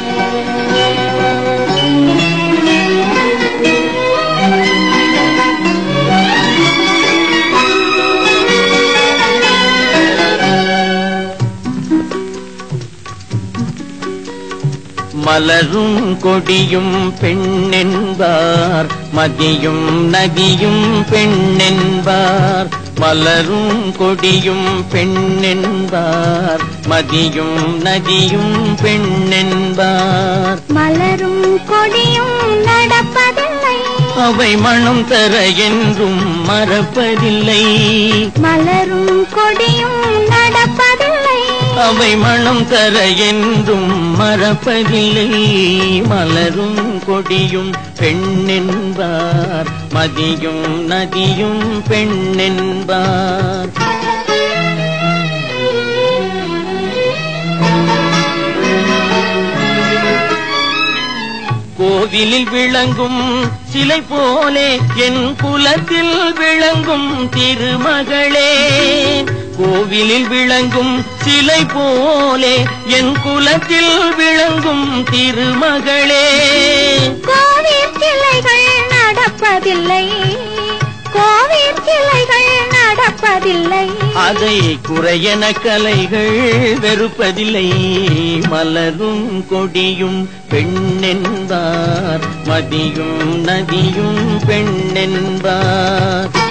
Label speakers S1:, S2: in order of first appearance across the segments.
S1: மலரும் கொடியும் பெண்ணென்பார், மதியும் நதியும் பெண்ணென்பார். மலரும் கொடியும் பெண்ணென்பார், மதியும் நதியும் பெண்ணென்பார்.
S2: மலரும் கொடியும் நடப்பதில்லை,
S1: அவை மனம் தர என்றும் மறப்பதில்லை.
S2: மலரும் கொடியும் நடப்பதில்லை,
S1: அவை மனம் தர என்றும் மறப்பதில்லை. மலரும் கொடியும் பெண்ணென்பார், மதியும் நதியும் பெண்ணென்பார். கோவிலில் விளங்கும் சிலை போலே என் குலத்தில் விளங்கும் திருமகளே. கோவிலில் விளங்கும் சிலை போலே என் குலத்தில் விளங்கும் திருமகளே.
S2: கோவில் சிலைகள் நடப்பதில்லை, கோவில் சிலைகள் நடப்பதில்லை.
S1: அதை குறையன கலைகள் வெறுப்பதில்லை. மலரும் கொடியும் பெண்ணென்பார், மதியும் நதியும் பெண்ணென்பார்.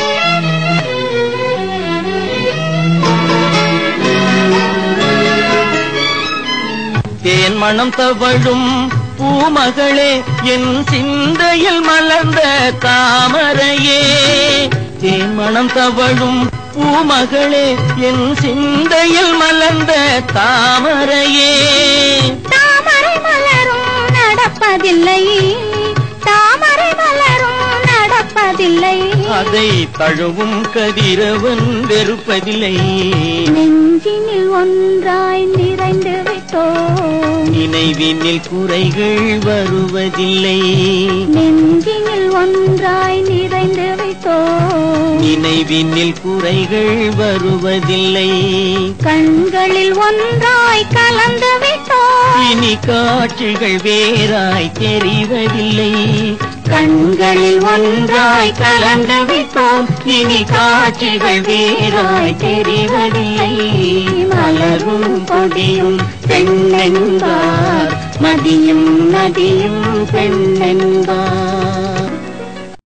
S1: தேன் மணம் தவழும் பூமகளே, என் சிந்தையில் மலர்ந்த தாமரையே. தேன் மணம் தவழும் பூமகளே, என் சிந்தையில் மலர்ந்த தாமரையே.
S2: தாமரை மலரும் நடப்பதில்லை, தாமரை மலரும் நடப்பதில்லை.
S1: அதை தழுவும் கதிரவன் வெறுப்பதில்லை.
S2: நெஞ்சினில் ஒன்றாய் நிறைந்து விட்டோம்,
S1: நினைவினில் குறைகள் வருவதில்லை.
S2: நெஞ்சினில் ஒன்றாய் நிறைந்து விட்டோம்,
S1: நினைவினில் குறைகள் வருவதில்லை.
S2: கண்களில் ஒன்றாய் கலந்து விட்டோம்,
S1: இனி காட்சிகள் வேறாய் தெரிவதில்லை.
S2: கண்களில் ஒன்றாய் கலந்து விட்டோம்,
S1: இனி காட்சிகள் வேறாய் தெரிவதில்லை. மலரும் கொடியும் பெண்ணென்பார், மதியும் நதியும் பெண்ணென்பார்.